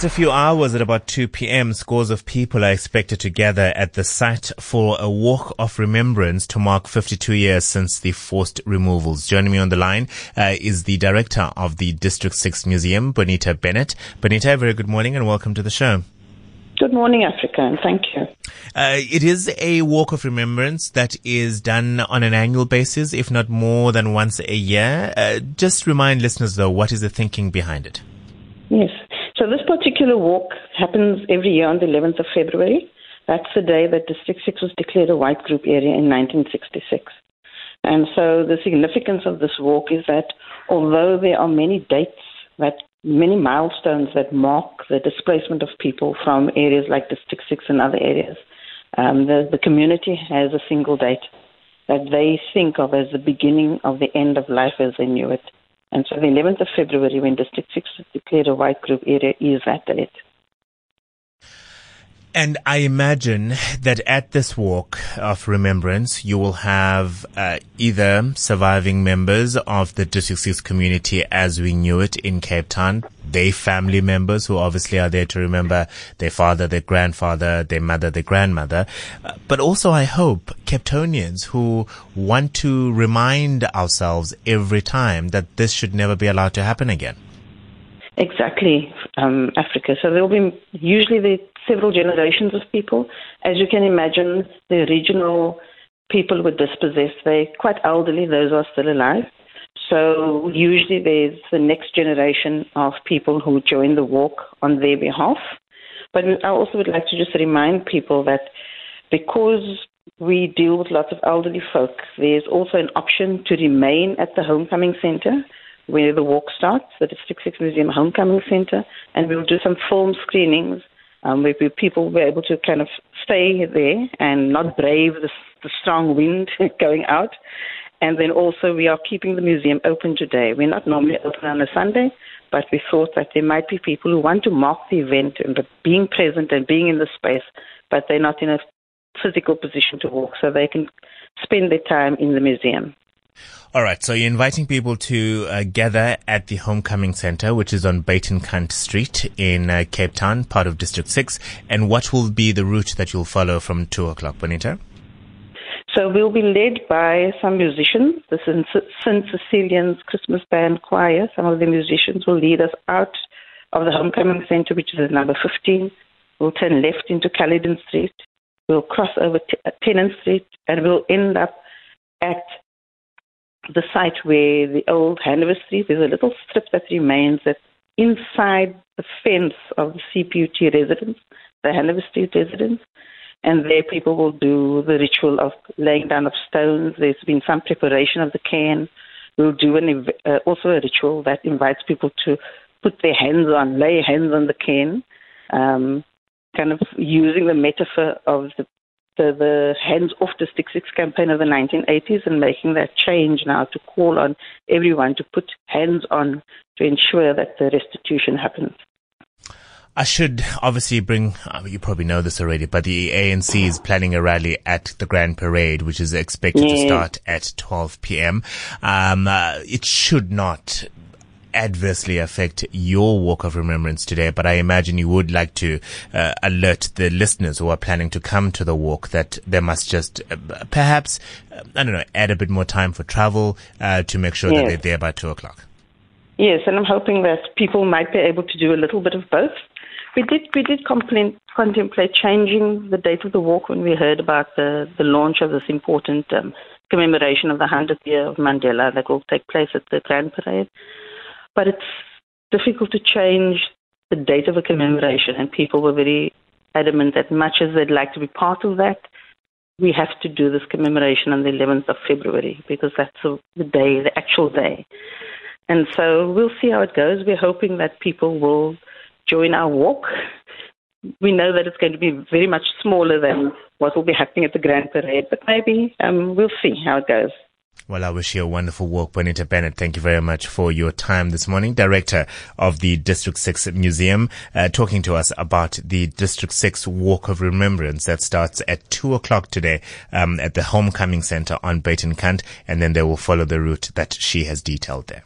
just a few hours at about 2 p.m., scores of people are expected to gather at the site for a walk of remembrance to mark 52 years since the forced removals. Joining me on the line is the director of the District 6 Museum, Bonita Bennett. Bonita, very good morning and welcome to the show. Good morning, Africa, and thank you. It is a walk of remembrance that is done on an annual basis, if not more than once a year. Just remind listeners, though, what is the thinking behind it? Yes. So this particular walk happens every year on the 11th of February. That's the day that District 6 was declared a white group area in 1966. And so the significance of this walk is that although there are many dates, many milestones that mark the displacement of people from areas like District 6 and other areas, the community has a single date that they think of as the beginning of the end of life as they knew it. And so the 11th of February, when District 6 was declared a white group area, is that date. And I imagine that at this walk of remembrance, you will have either surviving members of the District 6 community as we knew it in Cape Town, their family members who obviously are there to remember their father, their grandfather, their mother, their grandmother, but also I hope Capetonians who want to remind ourselves every time that this should never be allowed to happen again. Exactly, Africa. So there will be usually several generations of people. As you can imagine, the original people were dispossessed. They're quite elderly, those are still alive. So usually there's the next generation of people who join the walk on their behalf. But I also would like to just remind people that because we deal with lots of elderly folk, there's also an option to remain at the Homecoming Centre where the walk starts, the District 6 Museum Homecoming Centre, and we'll do some film screenings where people will be able to kind of stay there and not brave the strong wind going out. And then also we are keeping the museum open today. We're not normally open on a Sunday, but we thought that there might be people who want to mark the event and being present and being in the space, but they're not in a physical position to walk, so they can spend their time in the museum. All right, so you're inviting people to gather at the Homecoming Centre, which is on Buitenkant Street in Cape Town, part of District 6. And what will be the route that you'll follow from 2 o'clock, Bonita? So we'll be led by some musicians. The St. Cecilian's Christmas Band Choir. Some of the musicians will lead us out of the Homecoming Centre, which is at number 15. We'll turn left into Caledon Street. We'll cross over Tennant Street, and we'll end up at the site where the old Hanover Street, there's a little strip that remains that inside the fence of the CPUT residence, the Hanover Street residence, and there people will do the ritual of laying down of stones. There's been some preparation of the cairn. We'll do also a ritual that invites people to put their hands on, lay hands on the cairn, kind of using the metaphor of the Hands Off District 6 campaign of the 1980s and making that change now to call on everyone to put hands on to ensure that the restitution happens. I should obviously bring, you probably know this already, but the ANC is planning a rally at the Grand Parade, which is expected to start at 12 p.m. It should not adversely affect your walk of remembrance today, but I imagine you would like to alert the listeners who are planning to come to the walk that they must just perhaps, add a bit more time for travel to make sure that they're there by 2 o'clock. Yes, and I'm hoping that people might be able to do a little bit of both. We did contemplate changing the date of the walk when we heard about the launch of this important commemoration of the 100th year of Mandela that will take place at the Grand Parade. But it's difficult to change the date of a commemoration, and people were very adamant that much as they'd like to be part of that, we have to do this commemoration on the 11th of February because that's the day, the actual day. And so we'll see how it goes. We're hoping that people will join our walk. We know that it's going to be very much smaller than what will be happening at the Grand Parade, but maybe we'll see how it goes. Well, I wish you a wonderful walk, Bonita Bennett. Thank you very much for your time this morning. Director of the District 6 Museum, talking to us about the District 6 Walk of Remembrance that starts at 2 o'clock today at the Homecoming Centre on Buitenkant, and then they will follow the route that she has detailed there.